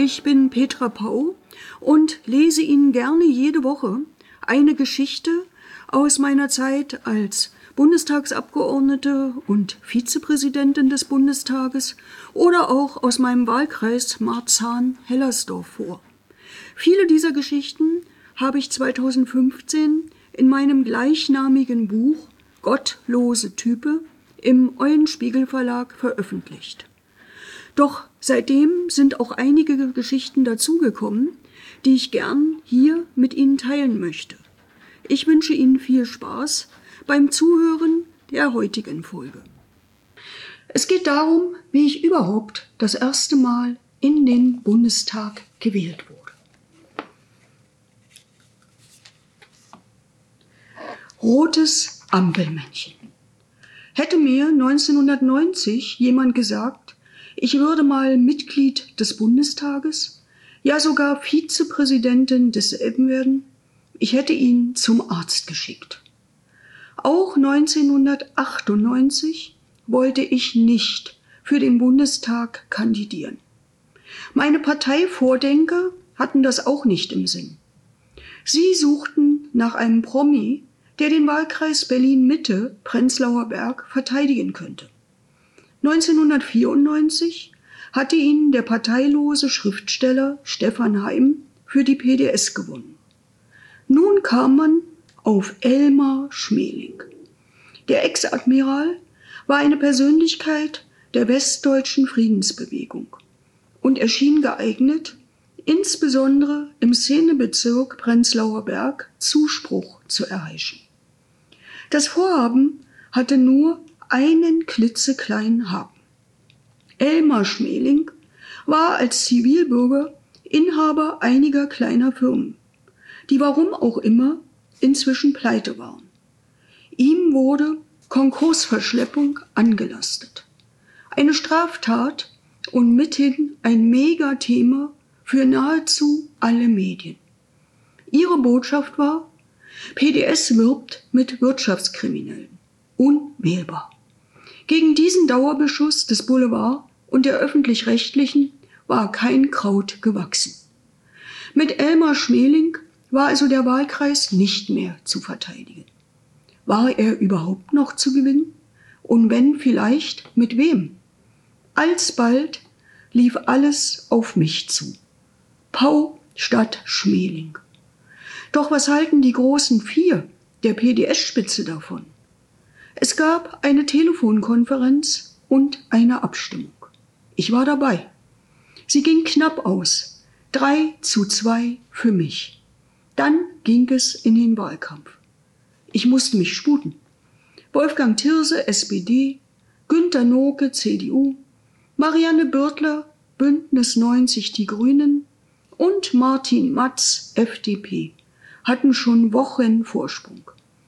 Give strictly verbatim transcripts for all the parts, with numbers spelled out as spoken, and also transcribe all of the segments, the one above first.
Ich bin Petra Pau und lese Ihnen gerne jede Woche eine Geschichte aus meiner Zeit als Bundestagsabgeordnete und Vizepräsidentin des Bundestages oder auch aus meinem Wahlkreis Marzahn-Hellersdorf vor. Viele dieser Geschichten habe ich zweitausendfünfzehn in meinem gleichnamigen Buch Gottlose Type im Eulenspiegel Verlag veröffentlicht. Doch seitdem sind auch einige Geschichten dazugekommen, die ich gern hier mit Ihnen teilen möchte. Ich wünsche Ihnen viel Spaß beim Zuhören der heutigen Folge. Es geht darum, wie ich überhaupt das erste Mal in den Bundestag gewählt wurde. Rotes Ampelmännchen. Hätte mir neunzehnhundertneunzig jemand gesagt, ich würde mal Mitglied des Bundestages, ja sogar Vizepräsidentin desselben werden, ich hätte ihn zum Arzt geschickt. Auch neunzehnhundertachtundneunzig wollte ich nicht für den Bundestag kandidieren. Meine Parteivordenker hatten das auch nicht im Sinn. Sie suchten nach einem Promi, der den Wahlkreis Berlin-Mitte, Prenzlauer Berg, verteidigen könnte. neunzehnhundertvierundneunzig hatte ihn der parteilose Schriftsteller Stefan Heym für die P D S gewonnen. Nun kam man auf Elmar Schmeling. Der Ex-Admiral war eine Persönlichkeit der westdeutschen Friedensbewegung und erschien geeignet, insbesondere im Szenebezirk Prenzlauer Berg Zuspruch zu erheischen. Das Vorhaben hatte nur einen klitzekleinen Haken. Elmar Schmeling war als Zivilbürger Inhaber einiger kleiner Firmen, die warum auch immer inzwischen pleite waren. Ihm wurde Konkursverschleppung angelastet. Eine Straftat und mithin ein Megathema für nahezu alle Medien. Ihre Botschaft war: P D S wirbt mit Wirtschaftskriminellen. Unwählbar. Gegen diesen Dauerbeschuss des Boulevard und der Öffentlich-Rechtlichen war kein Kraut gewachsen. Mit Elmar Schmeling war also der Wahlkreis nicht mehr zu verteidigen. War er überhaupt noch zu gewinnen? Und wenn vielleicht, mit wem? Alsbald lief alles auf mich zu. Pau statt Schmeling. Doch was halten die großen Vier der P D S-Spitze davon? Es gab eine Telefonkonferenz und eine Abstimmung. Ich war dabei. Sie ging knapp aus. Drei zu zwei für mich. Dann ging es in den Wahlkampf. Ich musste mich sputen. Wolfgang Thirse, S P D, Günter Noke, C D U, Marianne Bürtler, Bündnis neunzig Die Grünen und Martin Matz, F D P, hatten schon Wochen Vorsprung.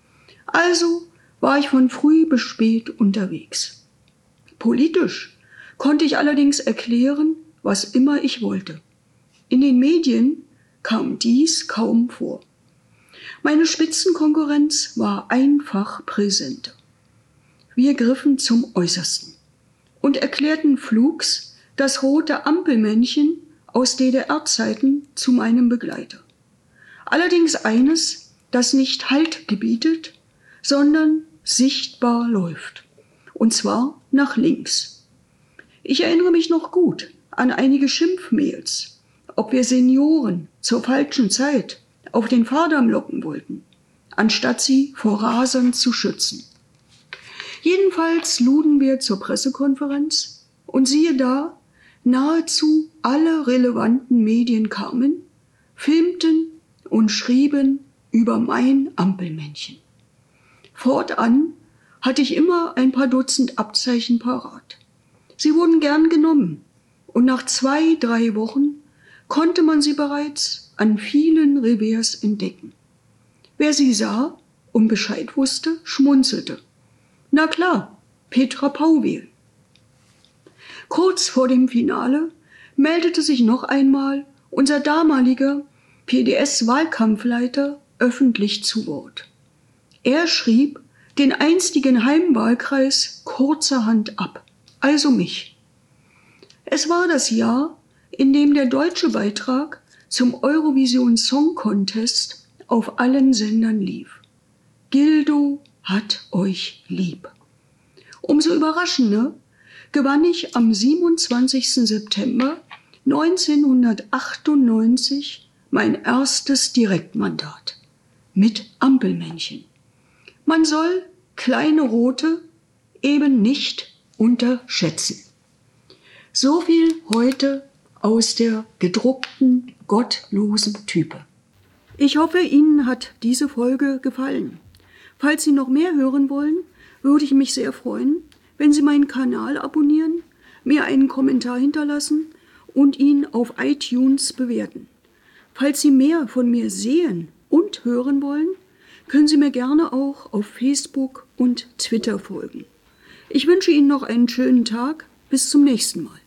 Also war ich von früh bis spät unterwegs. Politisch konnte ich allerdings erklären, was immer ich wollte. In den Medien kam dies kaum vor. Meine Spitzenkonkurrenz war einfach präsenter. Wir griffen zum Äußersten und erklärten flugs das rote Ampelmännchen aus D D R-Zeiten zu meinem Begleiter. Allerdings eines, das nicht Halt gebietet, sondern sichtbar läuft. Und zwar nach links. Ich erinnere mich noch gut an einige Schimpfmails, ob wir Senioren zur falschen Zeit auf den Fahrdamm locken wollten, anstatt sie vor Rasern zu schützen. Jedenfalls luden wir zur Pressekonferenz und siehe da, nahezu alle relevanten Medien kamen, filmten und schrieben über mein Ampelmännchen. Fortan hatte ich immer ein paar Dutzend Abzeichen parat. Sie wurden gern genommen und nach zwei, drei Wochen konnte man sie bereits an vielen Revers entdecken. Wer sie sah und Bescheid wusste, schmunzelte. Na klar, Petra Pau wählen. Kurz vor dem Finale meldete sich noch einmal unser damaliger P D S-Wahlkampfleiter öffentlich zu Wort. Er schrieb den einstigen Heimwahlkreis kurzerhand ab, also mich. Es war das Jahr, in dem der deutsche Beitrag zum Eurovision Song Contest auf allen Sendern lief. Gildo hat euch lieb. Umso überraschender gewann ich am siebenundzwanzigsten September neunzehnhundertachtundneunzig mein erstes Direktmandat mit Ampelmännchen. Man soll kleine Rote eben nicht unterschätzen. So viel heute aus der gedruckten, gottlosen Type. Ich hoffe, Ihnen hat diese Folge gefallen. Falls Sie noch mehr hören wollen, würde ich mich sehr freuen, wenn Sie meinen Kanal abonnieren, mir einen Kommentar hinterlassen und ihn auf iTunes bewerten. Falls Sie mehr von mir sehen und hören wollen, können Sie mir gerne auch auf Facebook und Twitter folgen. Ich wünsche Ihnen noch einen schönen Tag. Bis zum nächsten Mal.